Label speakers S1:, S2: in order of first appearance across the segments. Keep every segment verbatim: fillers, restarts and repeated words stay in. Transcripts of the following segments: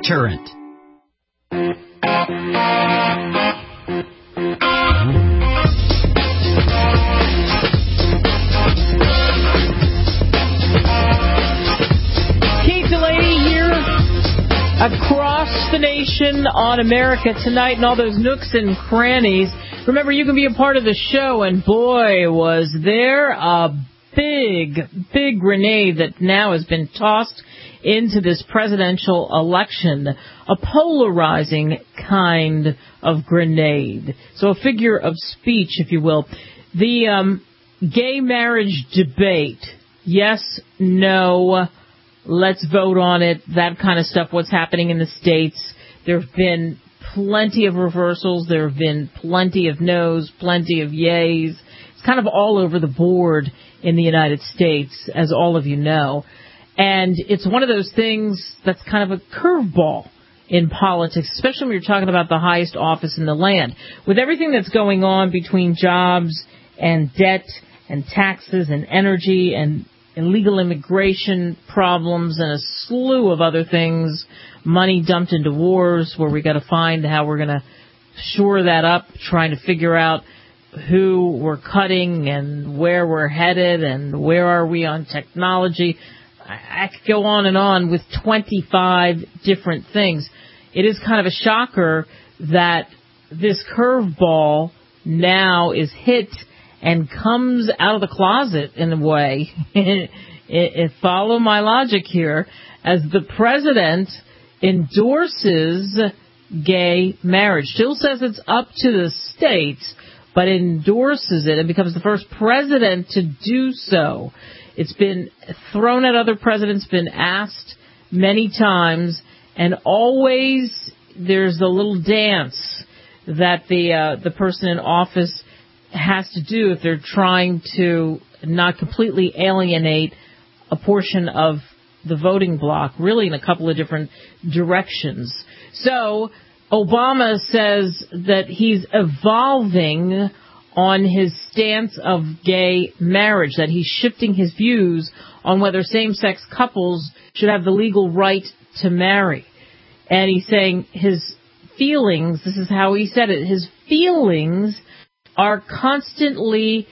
S1: Deterrent.
S2: Kate Delaney here across the nation on America Tonight and all those nooks and crannies. Remember, you can be a part of the show, and boy, was there a big, big grenade that now has been tossed into this presidential election, a polarizing kind of grenade. So a figure of speech, if you will. The um, gay marriage debate, yes, no, let's vote on it, that kind of stuff, what's happening in the states. There have been plenty of reversals. There have been plenty of no's, plenty of yays. It's kind of all over the board in the United States, as all of you know. And it's one of those things that's kind of a curveball in politics, especially when you're talking about the highest office in the land. With everything that's going on between jobs and debt and taxes and energy and illegal immigration problems and a slew of other things, money dumped into wars where we got to find how we're going to shore that up, trying to figure out who we're cutting and where we're headed and where are we on technology. I could go on and on with twenty-five different things. It is kind of a shocker that this curveball now is hit and comes out of the closet in a way. it, it, follow my logic here, as the president endorses gay marriage. Still says it's up to the states, but endorses it and becomes the first president to do so. It's been thrown at other presidents, been asked many times, and always there's a little dance that the uh, the person in office has to do if they're trying to not completely alienate a portion of the voting bloc, really in a couple of different directions. So Obama says that he's evolving on his stance of gay marriage, that he's shifting his views on whether same-sex couples should have the legal right to marry. And he's saying his feelings, this is how he said it, his feelings are constantly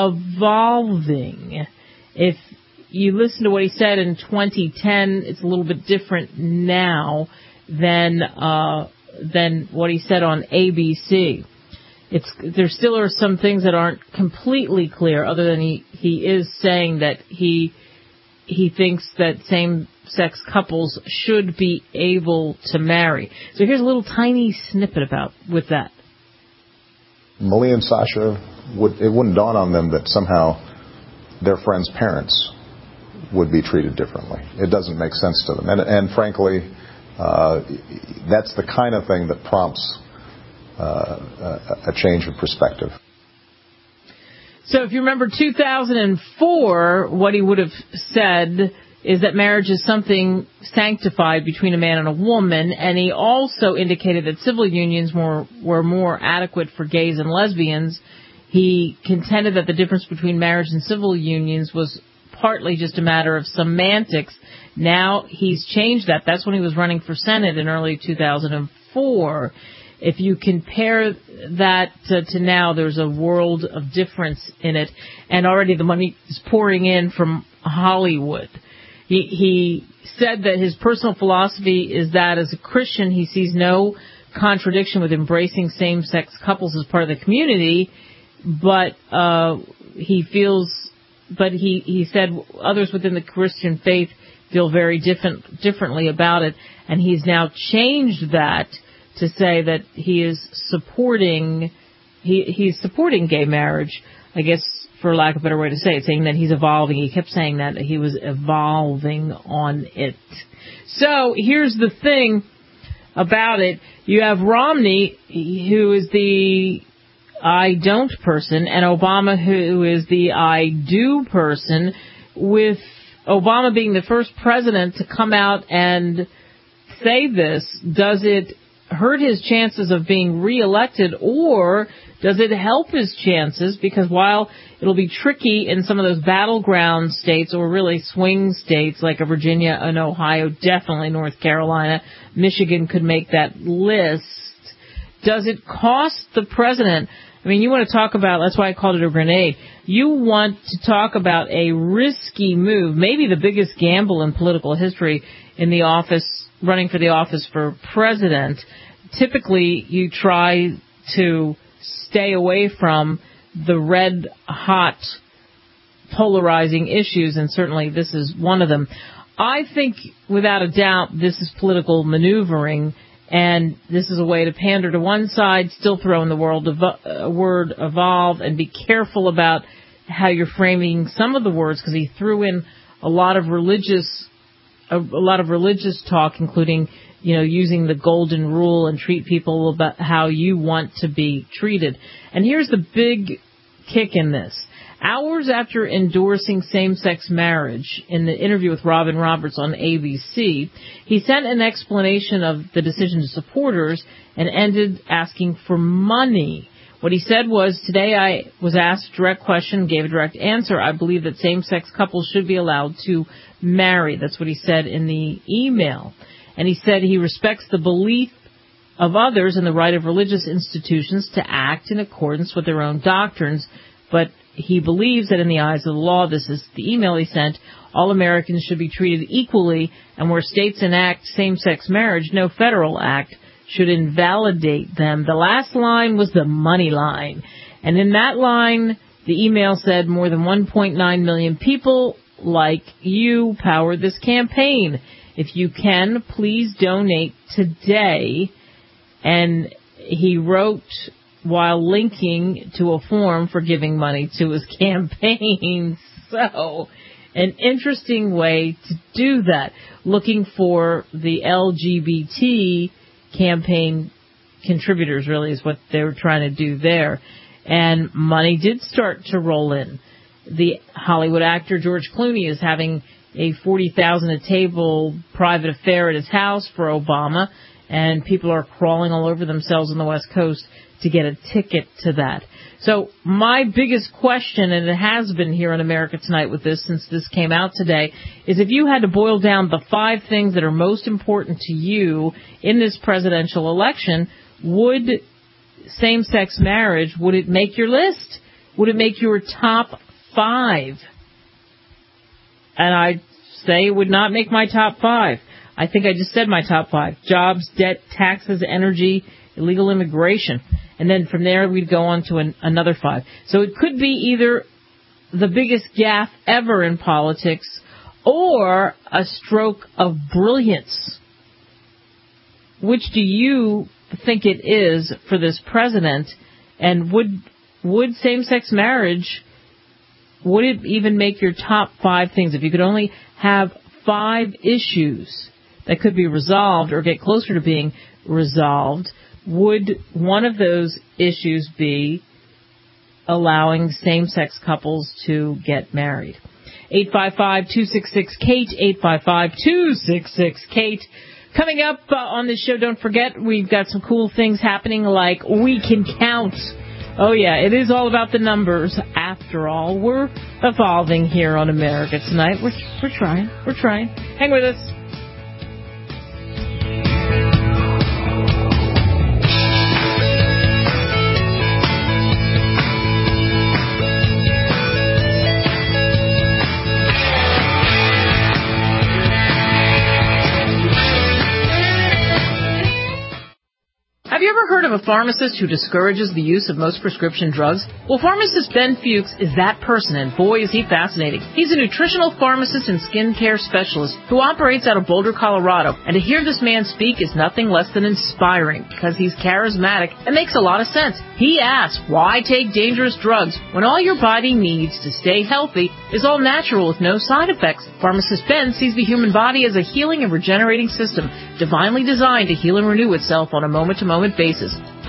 S2: evolving. If you listen to what he said in twenty ten, it's a little bit different now than uh, than what he said on A B C. It's, there still are some things that aren't completely clear, other than he, he is saying that he he thinks that same-sex couples should be able to marry. So here's a little tiny snippet about with that.
S3: Malia and Sasha, would, it wouldn't dawn on them that somehow their friends' parents would be treated differently. It doesn't make sense to them. And, and frankly, uh, that's the kind of thing that prompts Uh, a change of perspective.
S2: So if you remember two thousand four, what he would have said is that marriage is something sanctified between a man and a woman, and he also indicated that civil unions were, were more adequate for gays and lesbians. He contended that the difference between marriage and civil unions was partly just a matter of semantics. Now he's changed that. That's when he was running for Senate in early two thousand four. If you compare that to, to now, there's a world of difference in it, and already the money is pouring in from Hollywood. He, he said that his personal philosophy is that as a Christian, he sees no contradiction with embracing same-sex couples as part of the community, but uh, he feels, but he, he said others within the Christian faith feel very different, differently about it, and he's now changed that to say that he is supporting, he he's supporting gay marriage, I guess, for lack of a better way to say it, saying that he's evolving. He kept saying that he was evolving on it. So here's the thing about it. You have Romney, who is the I don't person, and Obama, who is the I do person, with Obama being the first president to come out and say this. Does it hurt his chances of being reelected, or does it help his chances? Because while it'll be tricky in some of those battleground states, or really swing states like Virginia and Ohio, definitely North Carolina, Michigan could make that list, does it cost the president? I mean, you want to talk about, that's why I called it a grenade. You want to talk about a risky move, maybe the biggest gamble in political history in the office, running for the office for president. Typically, you try to stay away from the red hot polarizing issues, and certainly this is one of them. I think without a doubt this is political maneuvering, and this is a way to pander to one side, still throw in the world evo- uh, word evolve, and be careful about how you're framing some of the words, because he threw in a lot of religious a, a lot of religious talk, including, you know, using the golden rule and treat people about how you want to be treated. And here's the big kick in this. Hours after endorsing same-sex marriage in the interview with Robin Roberts on A B C, he sent an explanation of the decision to supporters and ended asking for money. What he said was, today I was asked a direct question, gave a direct answer. I believe that same-sex couples should be allowed to marry. That's what he said in the email. And he said he respects the belief of others and the right of religious institutions to act in accordance with their own doctrines, but he believes that in the eyes of the law, this is the email he sent, all Americans should be treated equally, and where states enact same-sex marriage, no federal act should invalidate them. The last line was the money line. And in that line, the email said more than one point nine million people like you power this campaign. If you can, please donate today. And he wrote while linking to a form for giving money to his campaign. So, an interesting way to do that. Looking for the L G B T campaign contributors, really, is what they were trying to do there. And money did start to roll in. The Hollywood actor George Clooney is having a forty thousand dollars a table private affair at his house for Obama, and people are crawling all over themselves on the West Coast to get a ticket to that. So my biggest question, and it has been here on America Tonight with this since this came out today, is if you had to boil down the five things that are most important to you in this presidential election, would same-sex marriage, would it make your list? Would it make your top five? And I'd say it would not make my top five. I think I just said my top five. Jobs, debt, taxes, energy, illegal immigration. And then from there, we'd go on to an, another five. So it could be either the biggest gaffe ever in politics or a stroke of brilliance. Which do you think it is for this president? And would would same-sex marriage, would it even make your top five things? If you could only have five issues that could be resolved or get closer to being resolved, would one of those issues be allowing same-sex couples to get married? eight five five, two six six, Kate, eight five five, two six six, Kate. Coming up uh, on this show, don't forget, we've got some cool things happening like We Can Count. Oh, yeah, it is all about the numbers. After all, we're evolving here on America Tonight. We're, we're trying. We're trying. Hang with us. Have you ever heard of a pharmacist who discourages the use of most prescription drugs? Well, pharmacist Ben Fuchs is that person, and boy, is he fascinating. He's a nutritional pharmacist and skincare specialist who operates out of Boulder, Colorado. And to hear this man speak is nothing less than inspiring, because he's charismatic and makes a lot of sense. He asks, why take dangerous drugs when all your body needs to stay healthy is all natural with no side effects? Pharmacist Ben sees the human body as a healing and regenerating system, divinely designed to heal and renew itself on a moment-to-moment basis.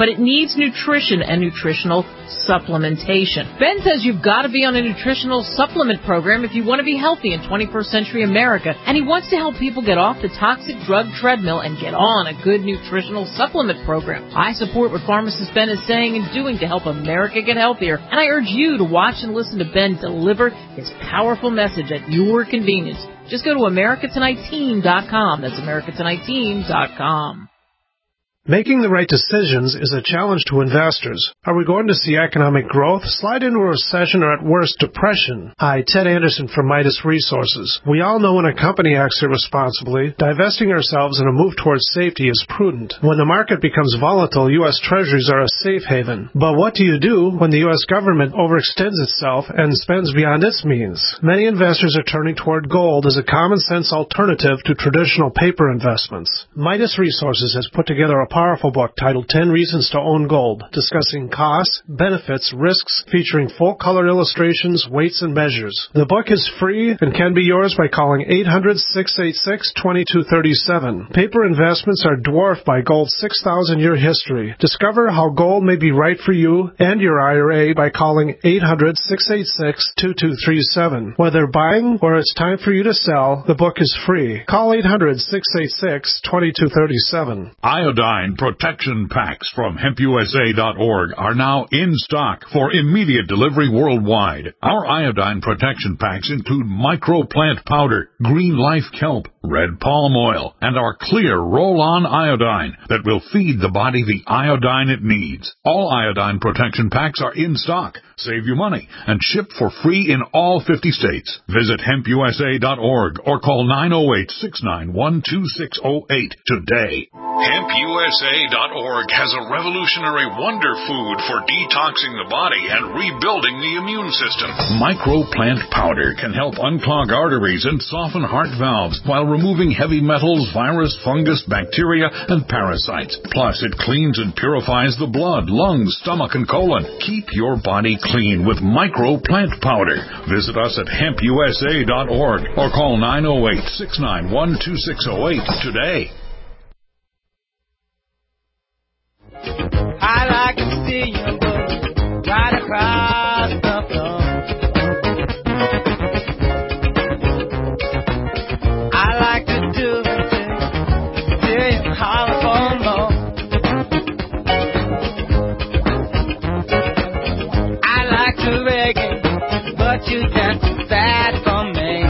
S2: but it needs nutrition and nutritional supplementation. Ben says you've got to be on a nutritional supplement program if you want to be healthy in twenty-first century America, and he wants to help people get off the toxic drug treadmill and get on a good nutritional supplement program. I support what pharmacist Ben is saying and doing to help America get healthier, and I urge you to watch and listen to Ben deliver his powerful message at your convenience. Just go to America Tonight Team dot com. That's America Tonight Team dot com.
S1: Making the right decisions is a challenge to investors. Are we going to see economic growth, slide into a recession, or at worst, depression? Hi, Ted Anderson from Midas Resources. We all know when a company acts irresponsibly, divesting ourselves in a move towards safety is prudent. When the market becomes volatile, U S Treasuries are a safe haven. But what do you do when the U S government overextends itself and spends beyond its means? Many investors are turning toward gold as a common-sense alternative to traditional paper investments. Midas Resources has put together a powerful book titled ten Reasons to Own Gold, discussing costs, benefits, risks, featuring full-color illustrations, weights, and measures. The book is free and can be yours by calling eight hundred, six eight six, two two three seven. Paper investments are dwarfed by gold's six thousand year history. Discover how gold may be right for you and your I R A by calling eight hundred, six eight six, two two three seven. Whether buying or it's time for you to sell, the book is free. Call eight hundred, six eight six, two two three seven.
S4: Iodine protection packs from hemp U S A dot org are now in stock for immediate delivery worldwide. Our iodine protection packs include microplant powder, green life kelp, red palm oil, and our clear roll-on iodine that will feed the body the iodine it needs. All iodine protection packs are in stock. Save you money and ship for free in all fifty states. Visit hemp U S A dot org or call nine oh eight, six nine one, two six oh eight today. hemp U S A dot org has a revolutionary wonder food for detoxing the body and rebuilding the immune system. Microplant powder can help unclog arteries and soften heart valves while removing heavy metals, virus, fungus, bacteria, and parasites. Plus, it cleans and purifies the blood, lungs, stomach, and colon. Keep your body clean with Microplant powder. Visit us at hemp U S A dot org or call nine oh eight, six nine one, two six oh eight today.
S5: I like to see you go right across the floor. I like to do it till you holler for more. I like to reggae, but you dance too fast for me.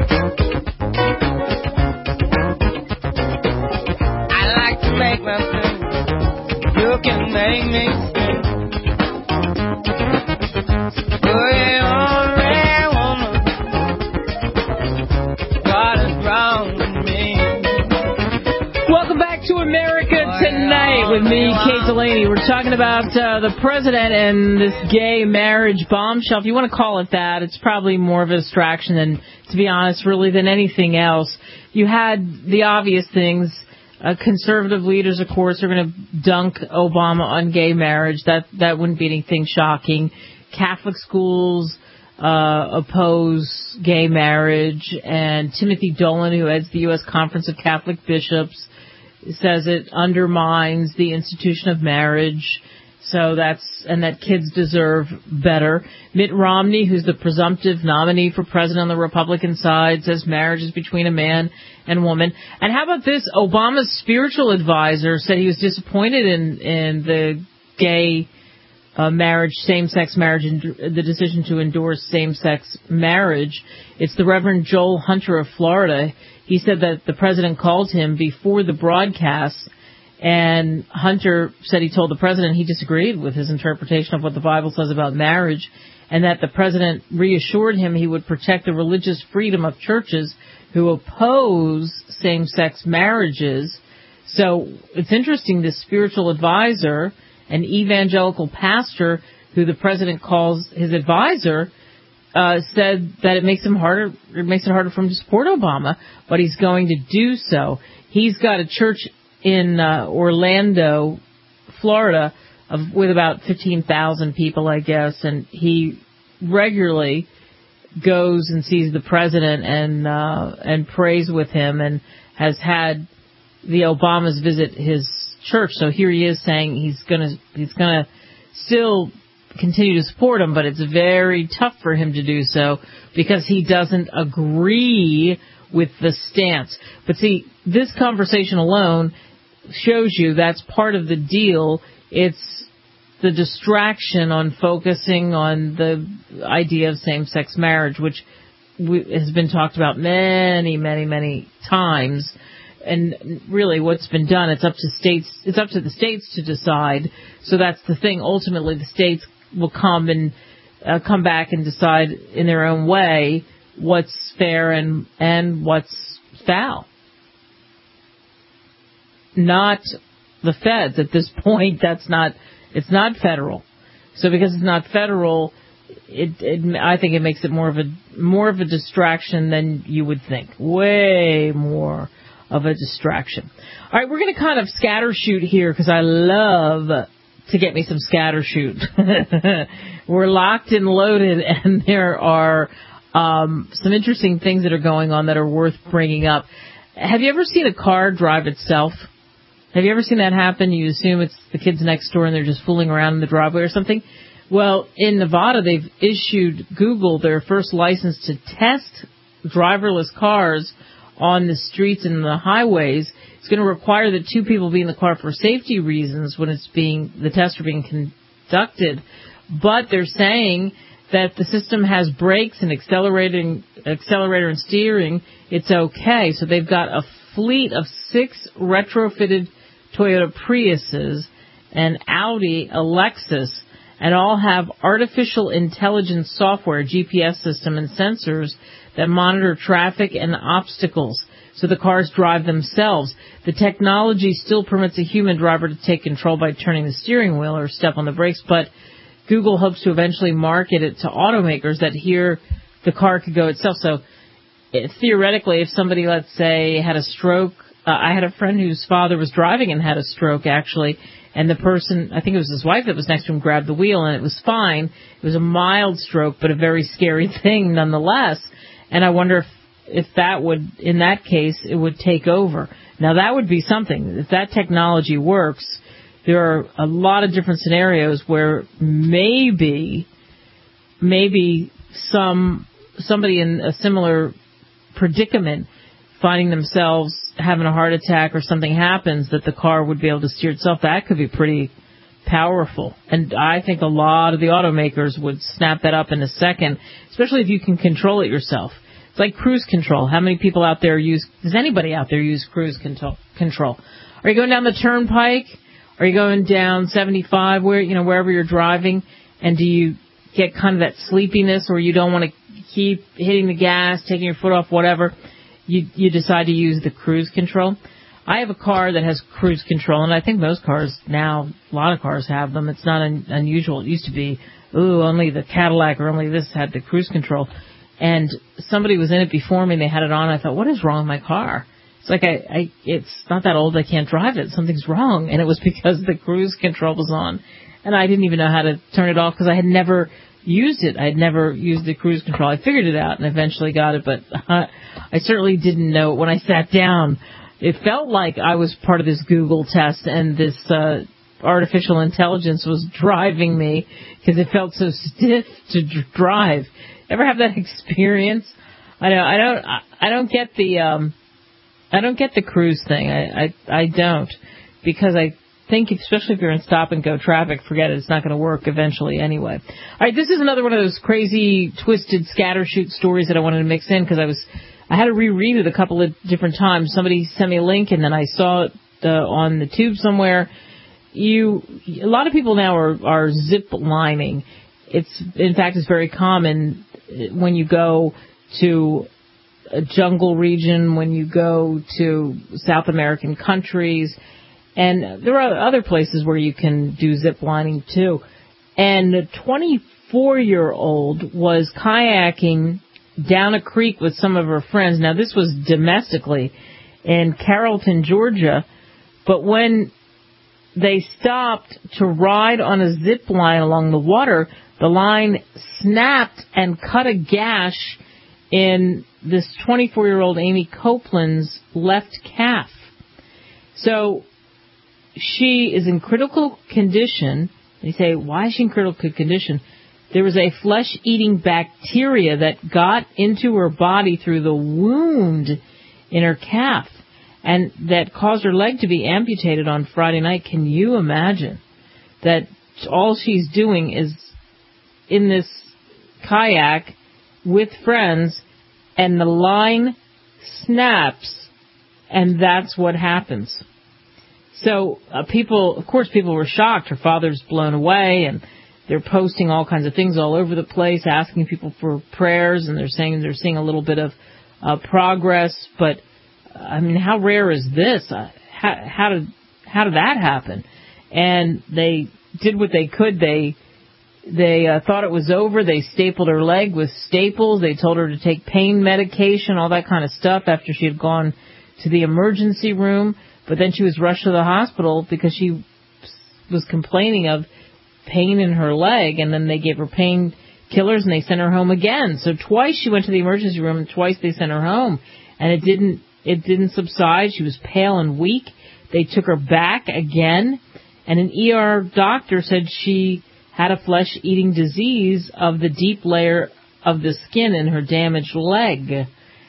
S5: I like to make my food. You can make me sing. Oh, yeah, oh, yeah, woman. What is wrong with me?
S2: Welcome back to America Tonight with me, Kate Delaney. We're talking about uh, the president and this gay marriage bombshell. If you want to call it that, it's probably more of a distraction than, to be honest, really than anything else. You had the obvious things. Uh, conservative leaders, of course, are going to dunk Obama on gay marriage. That that wouldn't be anything shocking. Catholic schools uh, oppose gay marriage, and Timothy Dolan, who heads the U S Conference of Catholic Bishops, says it undermines the institution of marriage. So that's, and that kids deserve better. Mitt Romney, who's the presumptive nominee for president on the Republican side, says marriage is between a man and woman. And how about this? Obama's spiritual advisor said he was disappointed in, in the gay uh, marriage, same-sex marriage, and the decision to endorse same-sex marriage. It's the Reverend Joel Hunter of Florida. He said that the president called him before the broadcast, and Hunter said he told the president he disagreed with his interpretation of what the Bible says about marriage, and that the president reassured him he would protect the religious freedom of churches who oppose same-sex marriages. So it's interesting, this spiritual advisor, an evangelical pastor who the president calls his advisor, uh, said that it makes him harder, it makes it harder for him to support Obama, but he's going to do so. He's got a church in uh, Orlando, Florida, of, with about fifteen thousand people, I guess, and he regularly goes and sees the president and uh, and prays with him, and has had the Obamas visit his church. So here he is saying he's gonna he's gonna still continue to support him, but it's very tough for him to do so because he doesn't agree with the stance. But see, this conversation alone shows you that's part of the deal. It's the distraction on focusing on the idea of same-sex marriage, which has been talked about many, many, many times. And really what's been done, it's up to states, it's up to the states to decide. So that's the thing. Ultimately, the states will come and uh, come back and decide in their own way what's fair and, and what's foul. Not the feds at this point. That's not, it's not federal. So because it's not federal, it, it I think it makes it more of a, more of a distraction than you would think. Way more of a distraction. All right, we're going to kind of scattershoot here because I love to get me some scattershoot. We're locked and loaded, and there are um, some interesting things that are going on that are worth bringing up. Have you ever seen a car drive itself? Have you ever seen that happen? You assume it's the kids next door and they're just fooling around in the driveway or something. Well, in Nevada, they've issued Google their first license to test driverless cars on the streets and the highways. It's going to require that two people be in the car for safety reasons when it's being, the tests are being conducted. But they're saying that the system has brakes and accelerating, accelerator and steering. It's okay. So they've got a fleet of six retrofitted Toyota Priuses and Audi a Lexus, and all have artificial intelligence software, G P S system, and sensors that monitor traffic and obstacles. So the cars drive themselves. The technology still permits a human driver to take control by turning the steering wheel or step on the brakes, but Google hopes to eventually market it to automakers that here the car could go itself. So it, theoretically, if somebody, let's say, had a stroke, uh, I had a friend whose father was driving and had a stroke, actually, and the person, I think it was his wife that was next to him, grabbed the wheel, and it was fine. It was a mild stroke, but a very scary thing nonetheless. And I wonder if, if that would, in that case, it would take over. Now, that would be something. If that technology works, there are a lot of different scenarios where maybe, maybe some, somebody in a similar predicament finding themselves having a heart attack or something happens that the car would be able to steer itself. That could be pretty powerful. And I think a lot of the automakers would snap that up in a second, especially if you can control it yourself. It's like cruise control. How many people out there use, does anybody out there use cruise control? Are you going down the turnpike? Are you going down seventy-five, where, you know, wherever you're driving? And do you get kind of that sleepiness, or you don't want to keep hitting the gas, taking your foot off, whatever? You, you decide to use the cruise control. I have a car that has cruise control, and I think most cars now, a lot of cars have them. It's not un, unusual. It used to be, ooh, only the Cadillac or only this had the cruise control. And somebody was in it before me, and they had it on. I thought, what is wrong with my car? It's like, I, I, it's not that old, I can't drive it. Something's wrong. And it was because the cruise control was on. And I didn't even know how to turn it off because I had never used it. I had never used the cruise control. I figured it out and eventually got it, but uh, I certainly didn't know it when I sat down. It felt like I was part of this Google test, and this uh, artificial intelligence was driving me because it felt so stiff to d- drive. Ever have that experience? I don't. I don't. I don't get the. Um, I don't get the cruise thing. I, I. I don't, because I think, especially if you're in stop and go traffic, forget it. It's not going to work eventually anyway. All right. This is another one of those crazy, twisted scattershoot stories that I wanted to mix in because I was. I had to reread it a couple of different times. Somebody sent me a link, and then I saw it uh, on the tube somewhere. You, a lot of people now are, are zip lining. It's, in fact, it's very common when you go to a jungle region, when you go to South American countries, and there are other places where you can do zip lining too. And a twenty-four-year-old was kayaking down a creek with some of her friends. Now, this was domestically in Carrollton, Georgia, but when they stopped to ride on a zip line along the water, the line snapped and cut a gash in this twenty-four-year-old Amy Copeland's left calf. So she is in critical condition. They say, why is she in critical condition? There was a flesh-eating bacteria that got into her body through the wound in her calf, and that caused her leg to be amputated on Friday night. Can you imagine that all she's doing is in this kayak with friends, and the line snaps, and that's what happens. So uh, people, of course, people were shocked. Her father's blown away, and they're posting all kinds of things all over the place, asking people for prayers, and they're saying they're seeing a little bit of uh, progress. But I mean, how rare is this? Uh, how, how did how did that happen? And they did what they could. They they uh, thought it was over. They stapled her leg with staples. They told her to take pain medication, all that kind of stuff, after she had gone to the emergency room. But then she was rushed to the hospital because she was complaining of pain in her leg, and then they gave her painkillers and they sent her home again. So twice she went to the emergency room, and twice they sent her home, and it didn't it didn't subside. She was pale and weak. They took her back again, and an E R doctor said she had a flesh-eating disease of the deep layer of the skin in her damaged leg.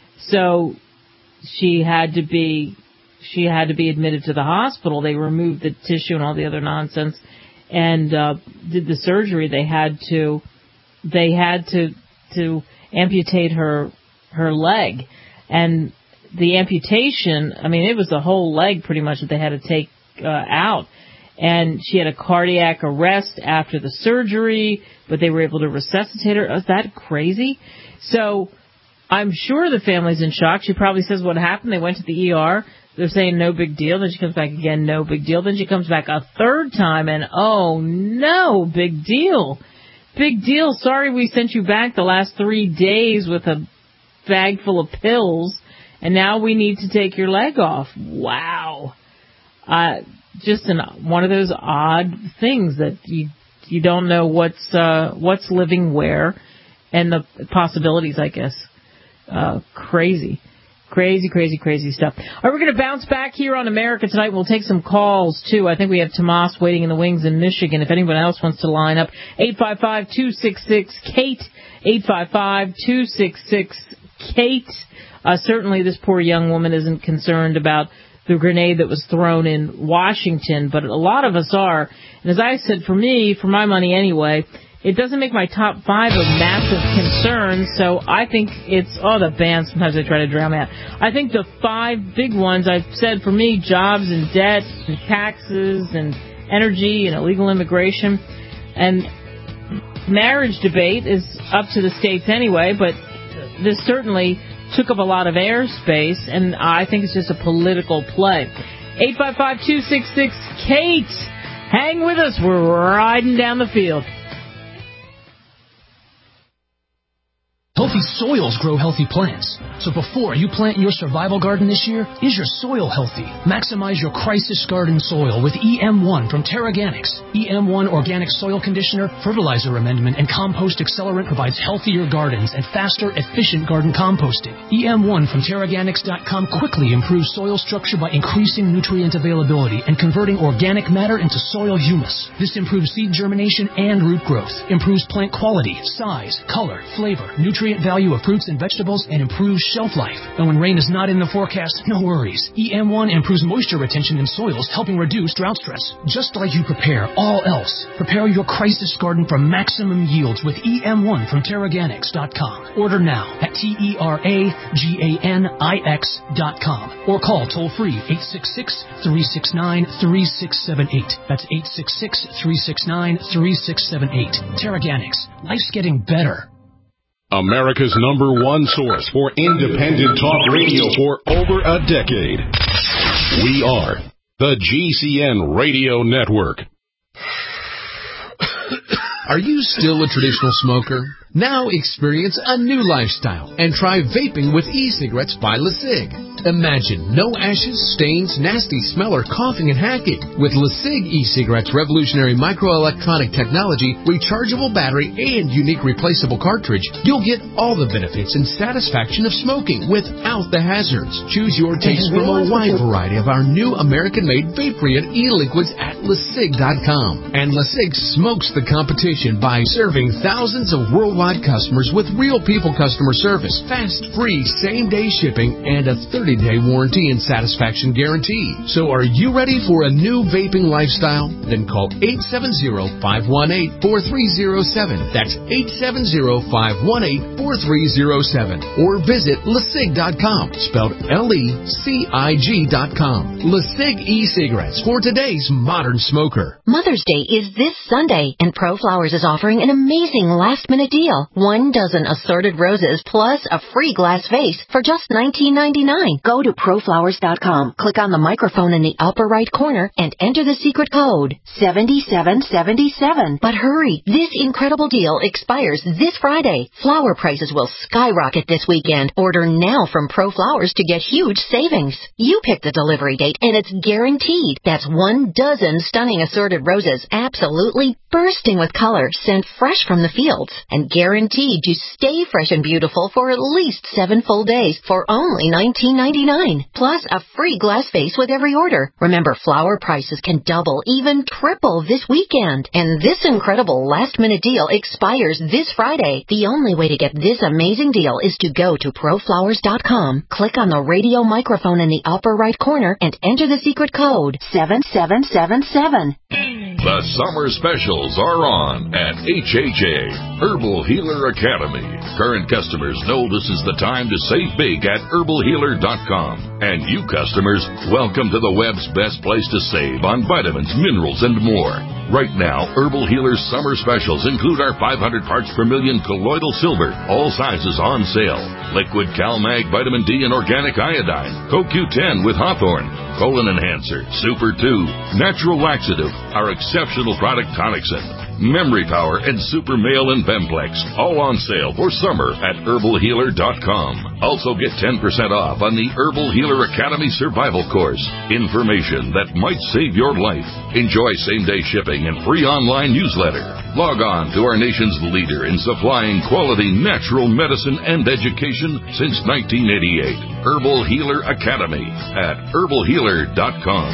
S2: So she had to be she had to be admitted to the hospital. They removed the tissue and all the other nonsense, and uh, did the surgery. They had to, they had to to amputate her her leg, and the amputation. I mean, it was the whole leg pretty much that they had to take uh, out. And she had a cardiac arrest after the surgery, but they were able to resuscitate her. Is that crazy? So I'm sure the family's in shock. She probably says what happened. They went to the E R. They're saying no big deal. Then she comes back again, no big deal. Then she comes back a third time, and oh no, big deal. Big deal. Sorry we sent you back the last three days with a bag full of pills, and now we need to take your leg off. Wow. Uh, just an, one of those odd things that you you don't know what's uh, what's living where, and the possibilities, I guess. Uh, crazy. Crazy, crazy, crazy stuff. All right, we're going to bounce back here on America Tonight. We'll take some calls, too. I think we have Tomas waiting in the wings in Michigan. If anyone else wants to line up, eight five five, two six six, Kate, eight five five, two six six, Kate. Uh, certainly this poor young woman isn't concerned about the grenade that was thrown in Washington, but a lot of us are. And as I said, for me, for my money anyway, it doesn't make my top five of massive concerns, so I think it's, oh, the band, sometimes they try to drown me out. I think the five big ones, I've said for me, jobs and debt and taxes and energy and illegal immigration. And marriage debate is up to the states anyway, but this certainly took up a lot of airspace, and I think it's just a political play. eight five five, two six six, Kate. Hang with us. We're riding down the field.
S6: Healthy soils grow healthy plants. So before you plant your survival garden this year, is your soil healthy? Maximize your crisis garden soil with E M one from Terraganics. E M one Organic Soil Conditioner, Fertilizer Amendment, and Compost Accelerant provides healthier gardens and faster, efficient garden composting. E M one from Terraganics dot com quickly improves soil structure by increasing nutrient availability and converting organic matter into soil humus. This improves seed germination and root growth, improves plant quality, size, color, flavor, nutrient value of fruits and vegetables, and improves shelf life. And when rain is not in the forecast, no worries. E M one improves moisture retention in soils, helping reduce drought stress. Just like you prepare all else, prepare your crisis garden for maximum yields with E M one from Terraganics dot com. Order now at T E R A G A N I X dot com or call toll-free eight six six, three six nine, three six seven eight. That's eight six six, three six nine, three six seven eight. Terraganics. Life's getting better.
S7: America's number one source for independent talk radio for over a decade. We are the G C N Radio Network.
S8: Are you still a traditional smoker? Now experience a new lifestyle and try vaping with e-cigarettes by LeSig. Imagine no ashes, stains, nasty smell, or coughing and hacking. With LeSig e-cigarettes' revolutionary microelectronic technology, rechargeable battery, and unique replaceable cartridge, you'll get all the benefits and satisfaction of smoking without the hazards. Choose your taste from a wide variety of our new American-made vape-free and e-liquids at LeSig dot com. And LeSig smokes the competition by serving thousands of worldwide customers with real people customer service, fast, free, same-day shipping, and a thirty-day warranty and satisfaction guarantee. So are you ready for a new vaping lifestyle? Then call eight seven zero, five one eight, four three zero seven. That's eight seven zero, five one eight, four three zero seven. Or visit LeSig dot com, spelled L E C I G dot com. LeSig e-cigarettes for today's modern smoker.
S9: Mother's Day is this Sunday, and ProFlowers is offering an amazing last-minute deal. One dozen assorted roses plus a free glass vase for just nineteen ninety-nine. Go to Pro Flowers dot com, click on the microphone in the upper right corner, and enter the secret code seven seven seven seven. But hurry, this incredible deal expires this Friday. Flower prices will skyrocket this weekend. Order now from ProFlowers to get huge savings. You pick the delivery date, and it's guaranteed. That's one dozen stunning assorted roses, absolutely bursting with color, sent fresh from the fields, and guaranteed to stay fresh and beautiful for at least seven full days for only nineteen ninety-nine. Plus a free glass vase with every order. Remember, flower prices can double, even triple this weekend. And this incredible last-minute deal expires this Friday. The only way to get this amazing deal is to go to Pro Flowers dot com, click on the radio microphone in the upper right corner, and enter the secret code seven seven seven seven.
S4: The summer specials are on at H H A, Herbal Healer Academy. Current customers know this is the time to save big at herbal healer dot com. And you customers, welcome to the web's best place to save on vitamins, minerals, and more. Right now, Herbal Healer's summer specials include our five hundred parts per million colloidal silver, all sizes on sale. Liquid CalMag Vitamin D and Organic Iodine, Co Q ten with Hawthorne, Colon Enhancer, Super two, Natural Laxative, our exceptional product Tonicsyn, Memory Power, and Super Male and Bemplex, all on sale for summer at herbal healer dot com. Also get ten percent off on the Herbal Healer Academy Survival Course. Information that might save your life. Enjoy same-day shipping and free online newsletter. Log on to our nation's leader in supplying quality natural medicine and education since nineteen eighty-eight. Herbal Healer Academy at herbal healer dot com.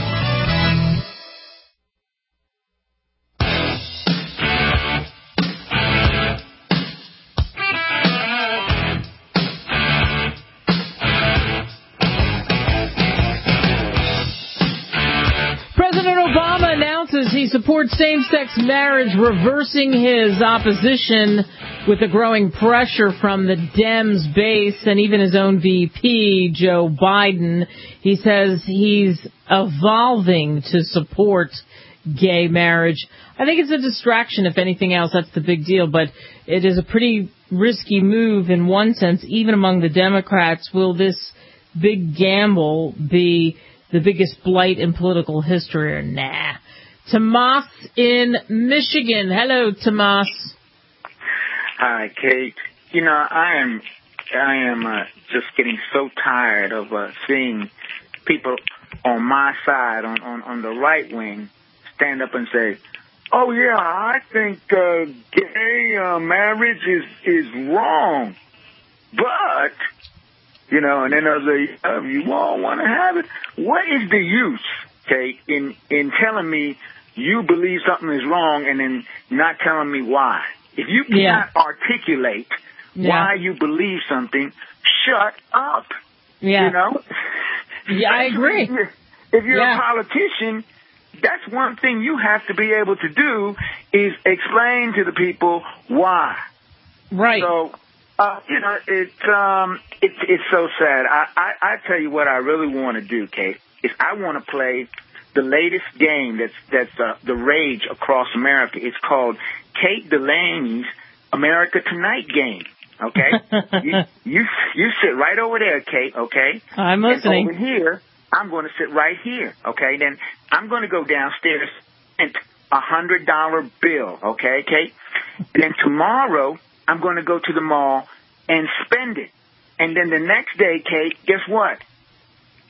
S2: He supports same-sex marriage, reversing his opposition with the growing pressure from the Dems base and even his own V P, Joe Biden. He says he's evolving to support gay marriage. I think it's a distraction, if anything else. That's the big deal. But it is a pretty risky move in one sense, even among the Democrats. Will this big gamble be the biggest blight in political history or nah? Tomas in Michigan. Hello, Tomas.
S10: Hi, Kate. You know, I am, I am uh, just getting so tired of uh, seeing people on my side, on, on, on the right wing, stand up and say, "Oh yeah, I think uh, gay uh, marriage is is wrong," but you know, and then others say, oh, "You all want to have it." What is the use, Kate, in in telling me you believe something is wrong and then not telling me why? If you cannot yeah. articulate yeah. why you believe something, shut up.
S2: Yeah.
S10: You know?
S2: Yeah, I agree.
S10: If you're, if you're
S2: yeah.
S10: a politician, that's one thing you have to be able to do is explain to the people why.
S2: Right.
S10: So, uh, you know, it's um, it's it's so sad. I, I, I tell you what I really want to do, Kate, is I want to play the latest game that's that's uh, the rage across America. It's called Kate Delaney's America Tonight game. Okay, you, you you sit right over there, Kate. Okay,
S2: I'm listening.
S10: And over here, I'm going to sit right here. Okay, then I'm going to go downstairs and a hundred dollar bill. Okay, Kate. Then tomorrow, I'm going to go to the mall and spend it. And then the next day, Kate, guess what?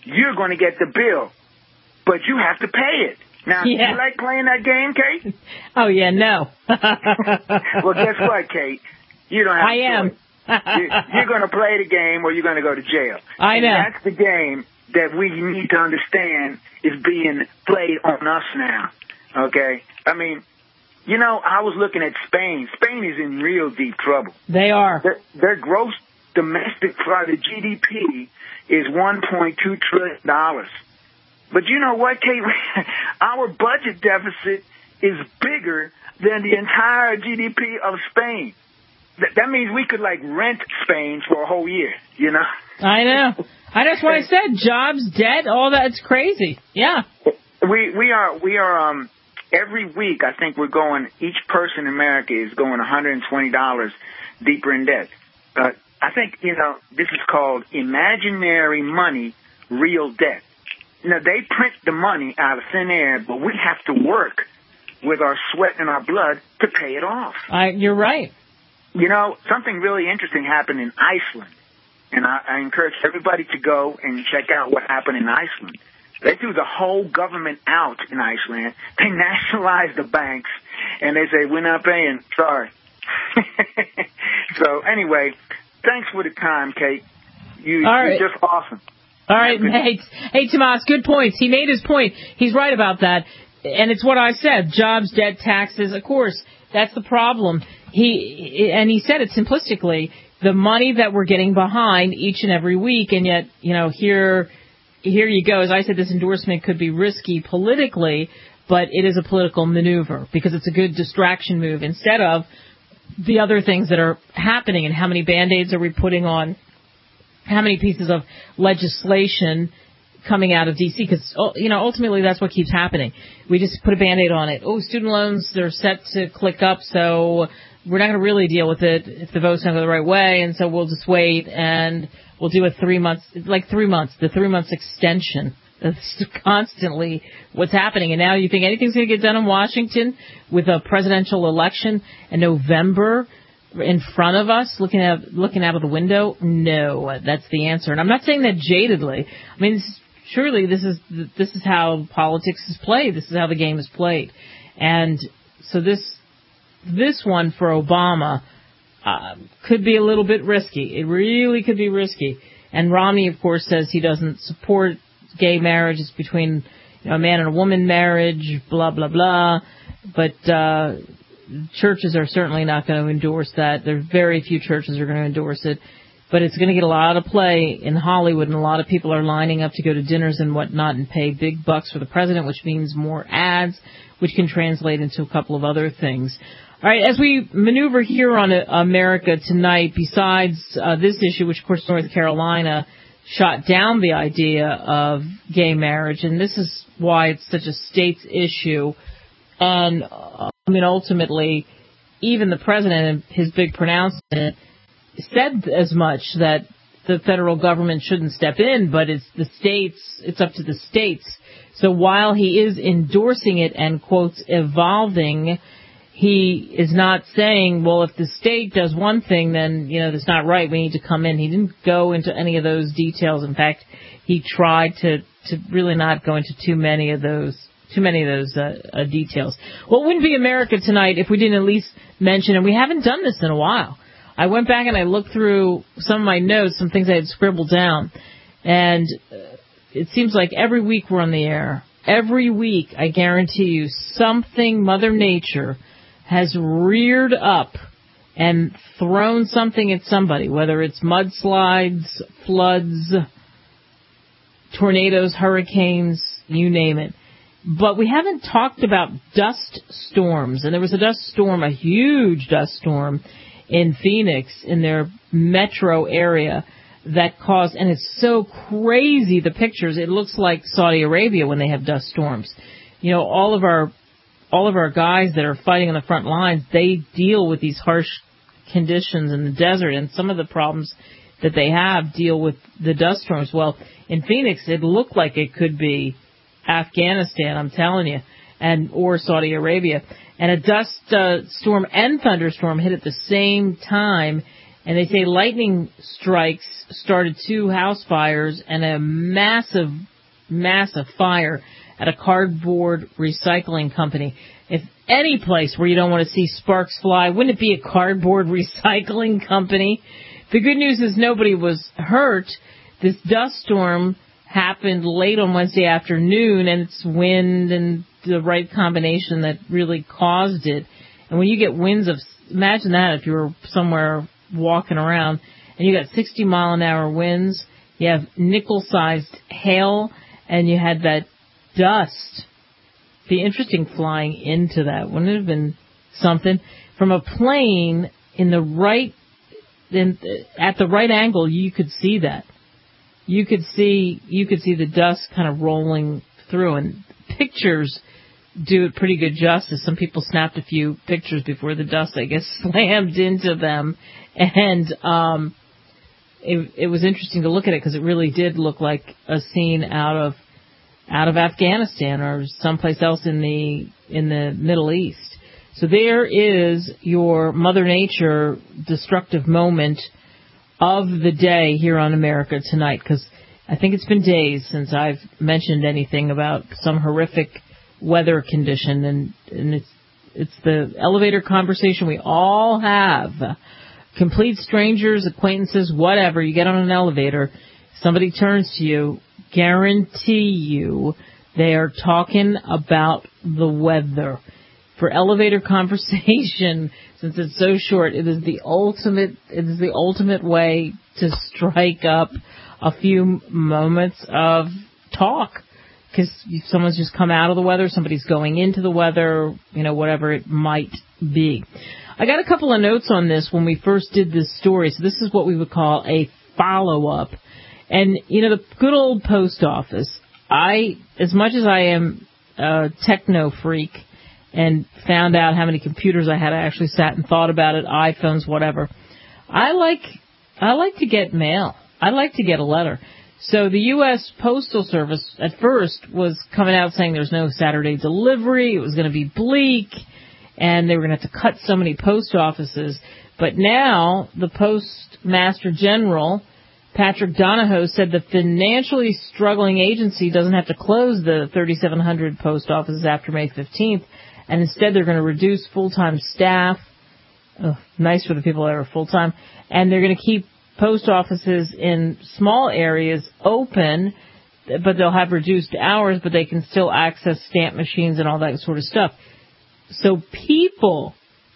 S10: you're going to get the bill, but you have to pay it. Now,
S2: Yeah.
S10: you like playing that game, Kate?
S2: Oh, yeah, no.
S10: Well, guess what, Kate? You don't have
S2: I
S10: a
S2: am.
S10: choice. you, you're going to play the game or you're going to go to jail.
S2: I
S10: and
S2: know.
S10: That's the game that we need to understand is being played on us now, okay? I mean, you know, I was looking at Spain. Spain is in real deep trouble.
S2: They are.
S10: Their, their gross domestic product, G D P, is one point two trillion dollars. But you know what, Kate? Our budget deficit is bigger than the entire G D P of Spain. Th- that means we could, like, rent Spain for a whole year, you know?
S2: I know. I That's what I said. Jobs, debt, all that. It's crazy. Yeah.
S10: We we are, we are um every week, I think we're going, each person in America is going one hundred twenty dollars deeper in debt. Uh, I think, you know, this is called imaginary money, real debt. You know, they print the money out of thin air, but we have to work with our sweat and our blood to pay it off.
S2: I, you're right.
S10: You know, something really interesting happened in Iceland, and I, I encourage everybody to go and check out what happened in Iceland. They threw the whole government out in Iceland. They nationalized the banks, and they say, we're not paying. Sorry. So, anyway, thanks for the time, Kate. You,
S2: All right.
S10: You're just awesome.
S2: All right. Hey, hey, Tomas, good points. He made his point. He's right about that. And it's what I said. Jobs, debt, taxes. Of course, that's the problem. He and he said it simplistically. The money that we're getting behind each and every week, and yet, you know, here, here you go. As I said, this endorsement could be risky politically, but it is a political maneuver because it's a good distraction move instead of the other things that are happening and how many Band-Aids are we putting on, how many pieces of legislation coming out of D C, because, you know, ultimately that's what keeps happening. We just put a Band-Aid on it. Oh, student loans, they're set to click up, so we're not going to really deal with it if the votes don't go the right way, and so we'll just wait, and we'll do a three months, like three months, the three months extension. That's constantly what's happening. And now you think anything's going to get done in Washington with a presidential election in November in front of us, looking at looking out of the window? No, that's the answer. And I'm not saying that jadedly. I mean, this is, surely this is this is how politics is played. This is how the game is played. And so this this one for Obama uh, could be a little bit risky. It really could be risky. And Romney, of course, says he doesn't support gay marriage. It's between, you know, a man and a woman marriage, blah, blah, blah. But uh churches are certainly not going to endorse that. There are very few churches are going to endorse it. But it's going to get a lot of play in Hollywood, and a lot of people are lining up to go to dinners and whatnot and pay big bucks for the president, which means more ads, which can translate into a couple of other things. All right, as we maneuver here on America tonight, besides uh, this issue, which, of course, North Carolina shot down the idea of gay marriage, and this is why it's such a state's issue. And, uh, I mean, ultimately, even the president in his big pronouncement said as much, that the federal government shouldn't step in, but it's the states, it's up to the states. So while he is endorsing it and, quotes, evolving, he is not saying, well, if the state does one thing, then, you know, that's not right, we need to come in. He didn't go into any of those details. In fact, he tried to, to really not go into too many of those too many of those uh, uh, details. Well, it wouldn't be America tonight if we didn't at least mention, and we haven't done this in a while. I went back and I looked through some of my notes, some things I had scribbled down, and uh, it seems like every week we're on the air. Every week, I guarantee you, something Mother Nature has reared up and thrown something at somebody, whether it's mudslides, floods, tornadoes, hurricanes, you name it. But we haven't talked about dust storms. And there was a dust storm, a huge dust storm in Phoenix, in their metro area, that caused, and it's so crazy, the pictures, it looks like Saudi Arabia when they have dust storms. You know, all of our, all of our guys that are fighting on the front lines, they deal with these harsh conditions in the desert, and some of the problems that they have deal with the dust storms. Well, in Phoenix, it looked like it could be Afghanistan, I'm telling you, and or Saudi Arabia. And a dust uh, storm and thunderstorm hit at the same time And they say lightning strikes started two house fires and a massive, massive fire at a cardboard recycling company. If any place where you don't want to see sparks fly, wouldn't it be a cardboard recycling company? The good news is nobody was hurt. This dust storm happened late on Wednesday afternoon, and it's wind and the right combination that really caused it. And when you get winds of, imagine that if you were somewhere walking around and you got sixty mile an hour winds, you have nickel-sized hail, and you had that dust. Be interesting flying into that. Wouldn't it have been something? From a plane in the right, in, at the right angle, you could see that. You could see, you could see the dust kind of rolling through, and pictures do it pretty good justice. Some people snapped a few pictures before the dust, I guess, slammed into them, and um, it, it was interesting to look at it because it really did look like a scene out of out of Afghanistan or someplace else in the in the Middle East. So there is your Mother Nature destructive moment of the day here on America Tonight, because I think it's been days since I've mentioned anything about some horrific weather condition, and, and it's it's the elevator conversation we all have. Complete strangers, acquaintances, whatever. You get on an elevator, somebody turns to you, guarantee you they are talking about the weather. For elevator conversation, since it's so short, it is the ultimate it is the ultimate way to strike up a few moments of talk, because someone's just come out of the weather, somebody's going into the weather, you know, whatever it might be. I got a couple of notes on this when we first did this story, so this is what we would call a follow-up. And, you know, the good old post office, I, as much as I am a techno freak and found out how many computers I had, I actually sat and thought about it, iPhones, whatever. I like, I like to get mail. I like to get a letter. So the U S Postal Service at first was coming out saying there's no Saturday delivery, it was going to be bleak, and they were going to have to cut so many post offices. But now the Postmaster General, Patrick Donahoe, said the financially struggling agency doesn't have to close the thirty-seven hundred post offices after May fifteenth, and instead they're going to reduce full-time staff. Oh, nice for the people that are full-time. And they're going to keep post offices in small areas open, but they'll have reduced hours, but they can still access stamp machines and all that sort of stuff. So people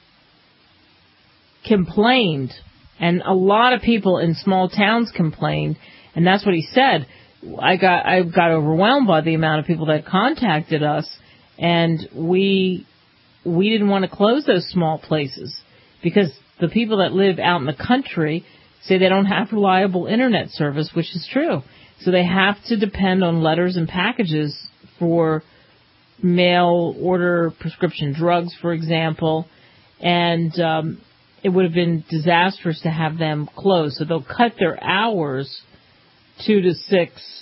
S2: complained, and a lot of people in small towns complained, and that's what he said. I got I got overwhelmed by the amount of people that contacted us, and we we didn't want to close those small places because the people that live out in the country say they don't have reliable internet service, which is true. So they have to depend on letters and packages for mail order prescription drugs, for example, and um, it would have been disastrous to have them closed. So they'll cut their hours two to six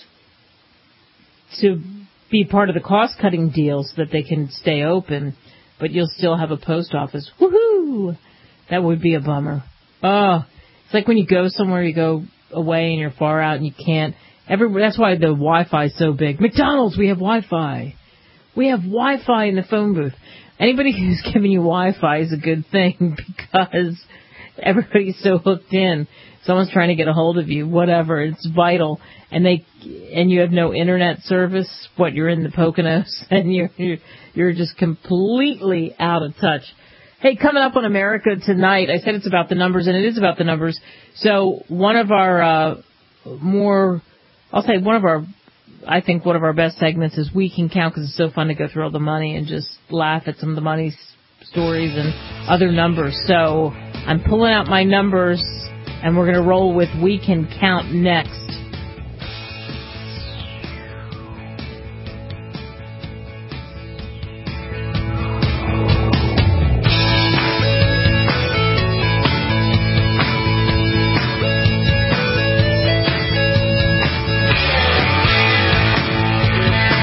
S2: to be part of the cost-cutting deal so that they can stay open, but you'll still have a post office. Woohoo! That would be a bummer. Oh, it's like when you go somewhere, you go away and you're far out and you can't. Every, that's why the Wi-Fi is so big. McDonald's, we have Wi-Fi. We have Wi-Fi in the phone booth. Anybody who's giving you Wi-Fi is a good thing because everybody's so hooked in. Someone's trying to get a hold of you, whatever. It's vital. And they and you have no internet service. What, you're in the Poconos and you're you're, you're just completely out of touch. Hey, coming up on America Tonight, I said it's about the numbers, and it is about the numbers. So one of our uh, more, I'll say one of our, I think one of our best segments is We Can Count, because it's so fun to go through all the money and just laugh at some of the money stories and other numbers. So I'm pulling out my numbers, and we're going to roll with We Can Count next.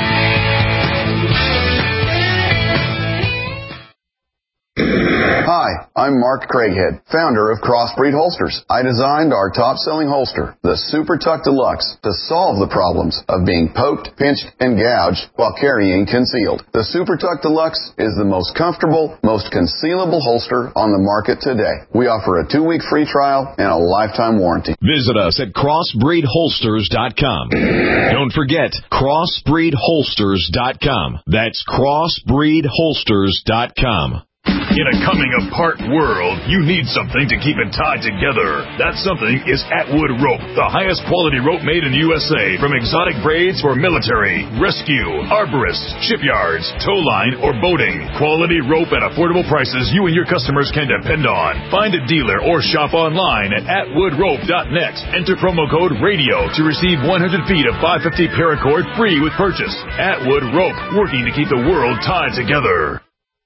S11: Hi, Hi, I'm Mark Craighead, founder of Crossbreed Holsters. I designed our top-selling holster, the Super Tuck Deluxe, to solve the problems of being poked, pinched, and gouged while carrying concealed. The Super Tuck Deluxe is the most comfortable, most concealable holster on the market today. We offer a two-week free trial and a lifetime warranty.
S7: Visit us at crossbreed holsters dot com. Don't forget, crossbreed holsters dot com. That's crossbreed holsters dot com.
S12: In a coming-apart world, you need something to keep it tied together. That something is Atwood Rope, the highest quality rope made in the U S A, from exotic braids for military, rescue, arborists, shipyards, tow line, or boating. Quality rope at affordable prices you and your customers can depend on. Find a dealer or shop online at atwood rope dot net. Enter promo code RADIO to receive one hundred feet of five fifty paracord free with purchase. Atwood Rope, working to keep the world tied together.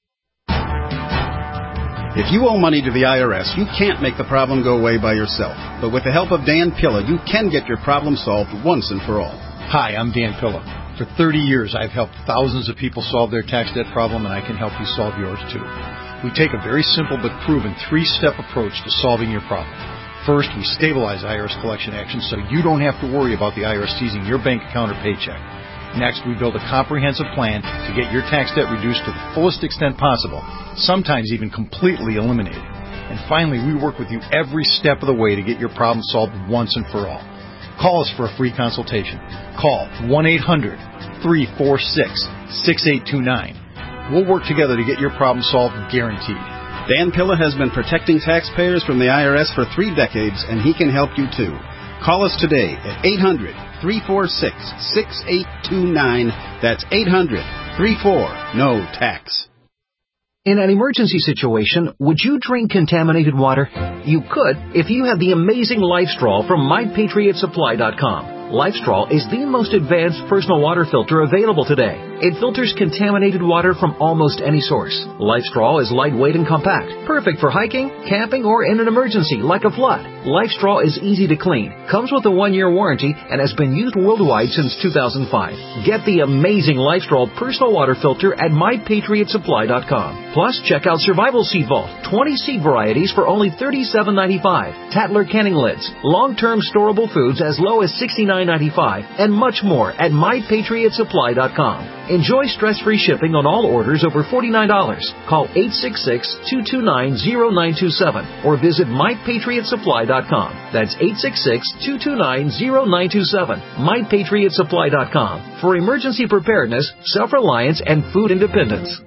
S13: If you owe money to the I R S, you can't make the problem go away by yourself. But with the help of Dan Pilla, you can get your problem solved once and for all.
S14: Hi, I'm Dan Pilla. For thirty years, I've helped thousands of people solve their tax debt problem, and I can help you solve yours too. We take a very simple but proven three-step approach to solving your problem. First, we stabilize I R S collection actions so you don't have to worry about the I R S seizing your bank account or paycheck. Next, we build a comprehensive plan to get your tax debt reduced to the fullest extent possible, sometimes even completely eliminated. And finally, we work with you every step of the way to get your problem solved once and for all. Call us for a free consultation. Call one eight hundred, three four six, six eight two nine. We'll work together to get your problem solved, guaranteed.
S13: Dan Pilla has been protecting taxpayers from the I R S for three decades, and he can help you too. Call us today at eight hundred, three four six, six eight two nine. That's eight hundred, three four, N O tax.
S15: In an emergency situation, would you drink contaminated water? You could if you had the amazing LifeStraw from my patriot supply dot com. LifeStraw is the most advanced personal water filter available today. It filters contaminated water from almost any source. LifeStraw is lightweight and compact, perfect for hiking, camping, or in an emergency like a flood. LifeStraw is easy to clean, comes with a one-year warranty, and has been used worldwide since two thousand five. Get the amazing LifeStraw personal water filter at my patriot supply dot com. Plus, check out Survival Seed Vault, twenty seed varieties for only thirty-seven ninety-five. Tatler canning lids, long-term storable foods as low as sixty-nine ninety-five, and much more at my patriot supply dot com. Enjoy stress-free shipping on all orders over forty-nine dollars. Call eight six six, two two nine, zero nine two seven or visit my patriot supply dot com. That's eight six six, two two nine, zero nine two seven. my patriot supply dot com for emergency preparedness, self-reliance, and food independence.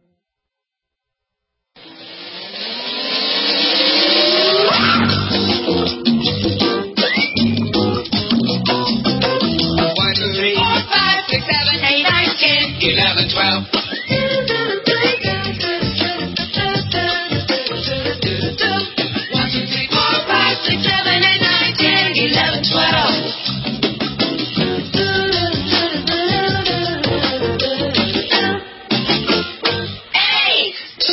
S5: eleven, twelve. One, two, three, four, five, six, seven, eight, nine, ten, eleven, twelve. Eight.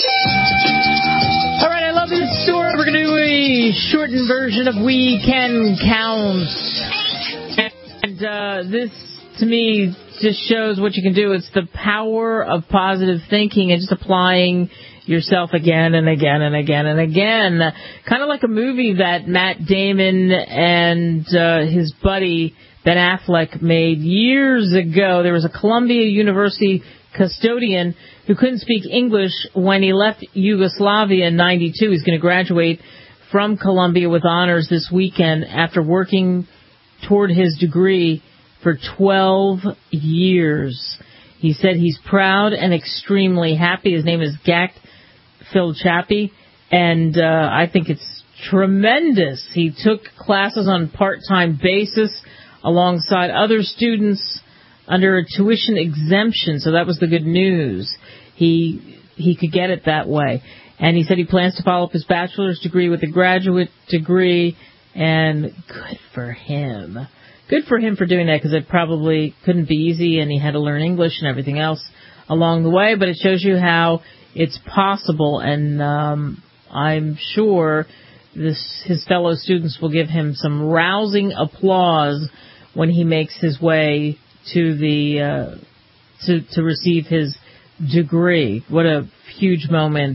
S2: All right, I love this story. We're going to do a shortened version of We Can Count. And uh, this, to me, just shows what you can do. It's the power of positive thinking and just applying yourself again and again and again and again. Kind of like a movie that Matt Damon and uh, his buddy Ben Affleck made years ago. There was a Columbia University custodian who couldn't speak English when he left Yugoslavia in ninety-two. He's going to graduate from Columbia with honors this weekend after working toward his degree for twelve years. He said he's proud and extremely happy. His name is Gak Filchapi, and uh, I think it's tremendous. He took classes on a part-time basis alongside other students under a tuition exemption, so that was the good news. He he could get it that way. And he said he plans to follow up his bachelor's degree with a graduate degree, and good for him. Good for him for doing that, because it probably couldn't be easy, and he had to learn English and everything else along the way. But it shows you how it's possible, and um, I'm sure this, his fellow students will give him some rousing applause when he makes his way to the uh, to to receive his degree. What a huge moment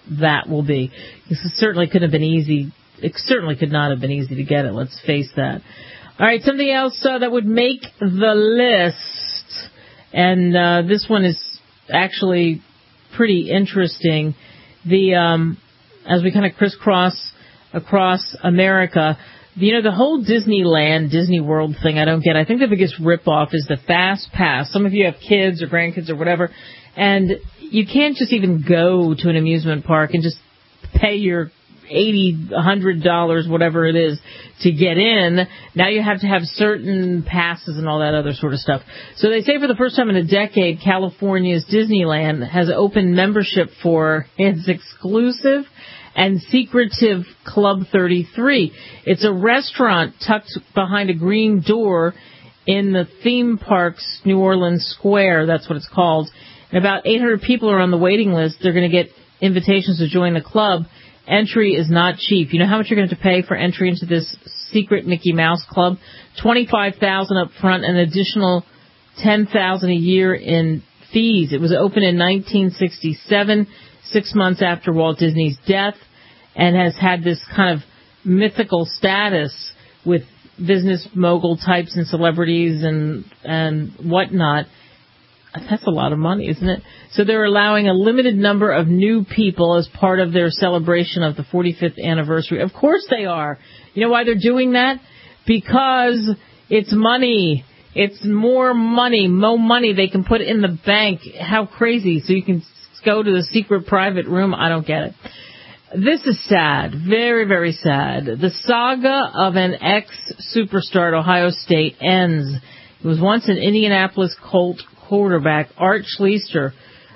S2: that will be. This certainly couldn't have been easy. It certainly could not have been easy to get it. Let's face that. All right, something else uh, that would make the list, and uh, this one is actually pretty interesting. The um, as we kind of crisscross across America, you know, the whole Disneyland, Disney World thing I don't get. I think the biggest ripoff is the Fast Pass. Some of you have kids or grandkids or whatever, and you can't just even go to an amusement park and just pay your eighty, a hundred dollars, whatever it is, to get in. Now you have to have certain passes and all that other sort of stuff. So they say for the first time in a decade, California's Disneyland has opened membership for its exclusive and secretive Club thirty-three. It's a restaurant tucked behind a green door in the theme park's New Orleans Square. That's what it's called. And about eight hundred people are on the waiting list. They're going to get invitations to join the club. Entry is not cheap. You know how much you're going to have to pay for entry into this secret Mickey Mouse Club? twenty-five thousand dollars up front, an additional ten thousand dollars a year in fees. It was opened in nineteen sixty-seven, six months after Walt Disney's death, and has had this kind of mythical status with business mogul types and celebrities and and whatnot. That's a lot of money, isn't it? So they're allowing a limited number of new people as part of their celebration of the forty-fifth anniversary. Of course they are. You know why they're doing that? Because it's money. It's more money, more money they can put in the bank. How crazy. So you can go to the secret private room. I don't get it. This is sad. Very, very sad. The saga of an ex-superstar at Ohio State ends. It was once an Indianapolis Colt quarterback, Art Schlichter,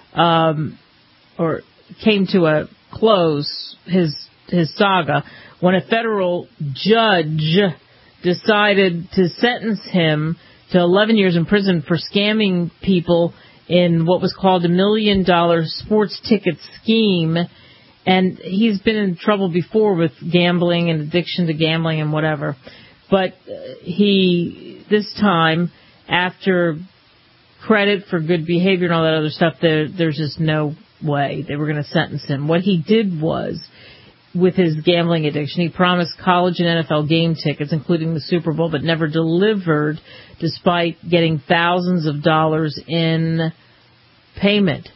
S2: um, or came to a close, his his saga, when a federal judge decided to sentence him to eleven years in prison for scamming people in what was called a million dollar sports ticket scheme. And he's been in trouble before with gambling and addiction to gambling and whatever. But he, this time, after credit for good behavior and all that other stuff, there, there's just no way they were going to sentence him. What he did was, with his gambling addiction, he promised college and N F L game tickets, including the Super Bowl, but never delivered, despite getting thousands of dollars in payment.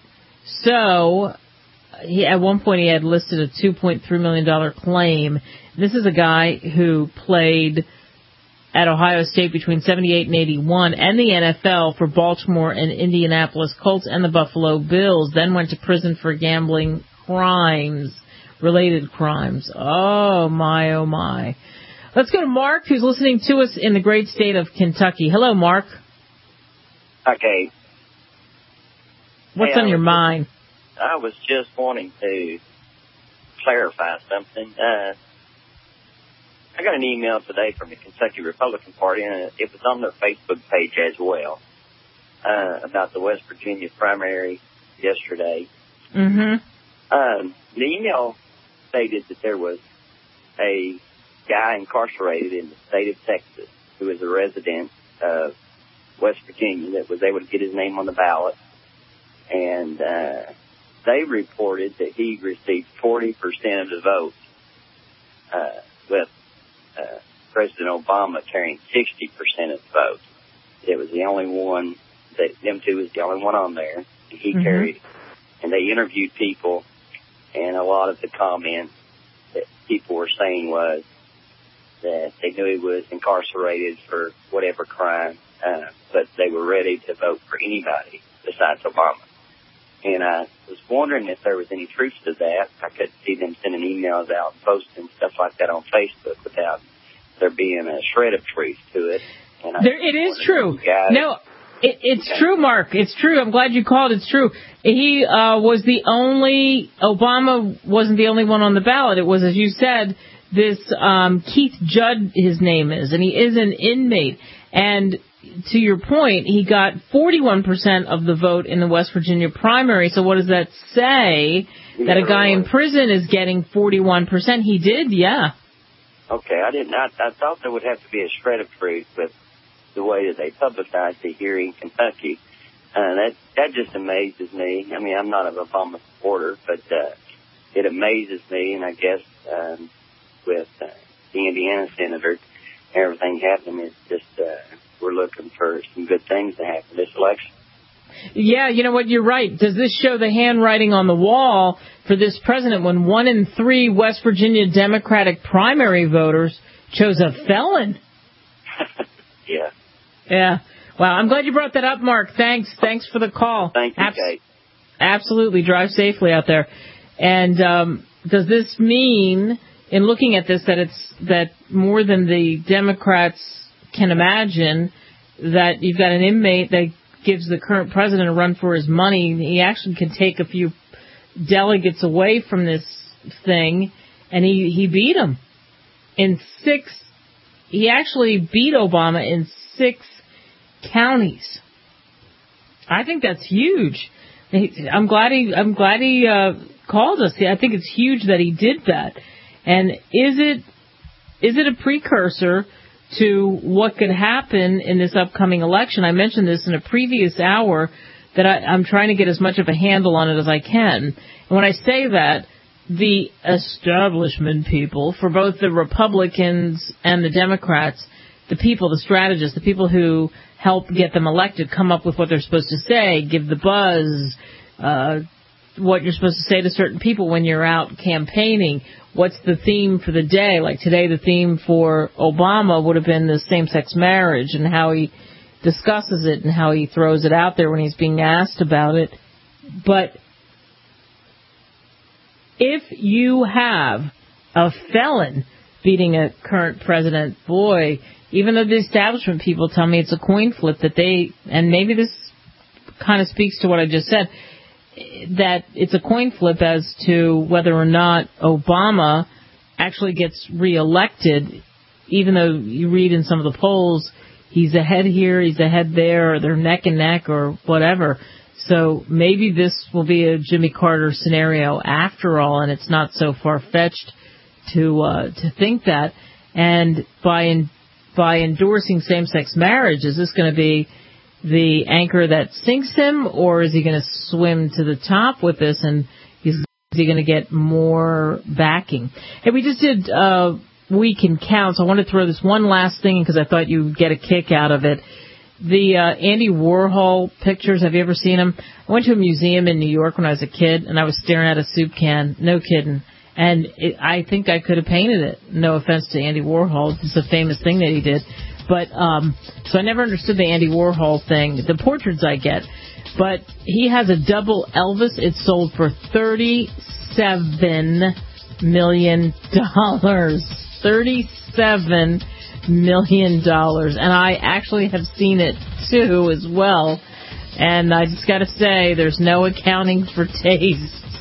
S2: So, he, at one point he had listed a two point three million dollars claim. This is a guy who played at Ohio State between seventy-eight and eighty-one, and the N F L for Baltimore and Indianapolis Colts and the Buffalo Bills, then went to prison for gambling crimes, related crimes. Oh, my, oh, my. Let's go to Mark, who's listening to us in the great state of Kentucky. Hello, Mark.
S16: Okay.
S2: What's
S16: hey,
S2: on your
S16: was,
S2: mind?
S16: I was just wanting to clarify something. Uh, I got an email today from the Kentucky Republican Party, and it was on their Facebook page as well, uh, about the West Virginia primary yesterday.
S2: Mm-hmm.
S16: Um, the email stated that there was a guy incarcerated in the state of Texas who is a resident of West Virginia that was able to get his name on the ballot, and uh, they reported that he received forty percent of the vote, uh, with Uh, President Obama carrying sixty percent of the vote. It was the only one that them two was the only one on there. And he mm-hmm. carried, and they interviewed people, and a lot of the comments that people were saying was that they knew he was incarcerated for whatever crime, uh, but they were ready to vote for anybody besides Obama. And I was wondering if there was any truth to that. I could see them sending emails out, posting stuff like that on Facebook without there being a shred of truth to it. And I
S2: there, it is true. No, it, it's okay. true, Mark. It's true. I'm glad you called. It's true. He uh, was the only, Obama wasn't the only one on the ballot. It was, as you said, this um, Keith Judd, his name is, and he is an inmate. And to your point, he got forty-one percent of the vote in the West Virginia primary. So what does that say? That a guy in prison is getting forty-one percent? He did, yeah.
S16: Okay, I didn't. I, I thought there would have to be a shred of truth with the way that they publicized it here in Kentucky. Uh, that that just amazes me. I mean, I'm not an Obama supporter, but uh, it amazes me, and I guess um, with uh, the Indiana senator, everything happening is just uh, we're looking for some good things to happen this election.
S2: Yeah, you know what? You're right. Does this show the handwriting on the wall for this president when one in three West Virginia Democratic primary voters chose a felon?
S16: Yeah.
S2: Yeah. Wow. I'm glad you brought that up, Mark. Thanks. Thanks for the call.
S16: Thank you,
S2: Abs-
S16: Kate.
S2: Absolutely. Drive safely out there. And um, does this mean, in looking at this, that it's that more than the Democrats can imagine, that you've got an inmate that gives the current president a run for his money? He actually can take a few delegates away from this thing, and he, he beat him in six. He actually beat Obama in six counties. I think that's huge. I'm glad he. I'm glad he uh, called us. I think it's huge that he did that. And is it is it a precursor to what could happen in this upcoming election? I mentioned this in a previous hour, that I, I'm trying to get as much of a handle on it as I can. And when I say that, the establishment people, for both the Republicans and the Democrats, the people, the strategists, the people who help get them elected, come up with what they're supposed to say, give the buzz, uh, what you're supposed to say to certain people when you're out campaigning. What's the theme for the day? Like today, the theme for Obama would have been the same-sex marriage and how he discusses it and how he throws it out there when he's being asked about it. But if you have a felon beating a current president, boy, even though the establishment people tell me it's a coin flip, that they, and maybe this kind of speaks to what I just said, that it's a coin flip as to whether or not Obama actually gets reelected, even though you read in some of the polls, he's ahead here, he's ahead there, or they're neck and neck or whatever. So maybe this will be a Jimmy Carter scenario after all, and it's not so far-fetched to uh, to think that. And by in, by endorsing same-sex marriage, is this going to be the anchor that sinks him, or is he going to swim to the top with this, and is he going to get more backing? Hey, we just did uh, Week in Counts. I want to throw this one last thing in because I thought you would get a kick out of it. The uh, Andy Warhol pictures, have you ever seen them? I went to a museum in New York when I was a kid, and I was staring at a soup can. No kidding. And it, I think I could have painted it. No offense to Andy Warhol. It's a famous thing that he did. But, um, so I never understood the Andy Warhol thing. The portraits I get. But he has a double Elvis. It's sold for thirty-seven million dollars. thirty-seven million dollars. And I actually have seen it, too, as well. And I just got to say, there's no accounting for taste.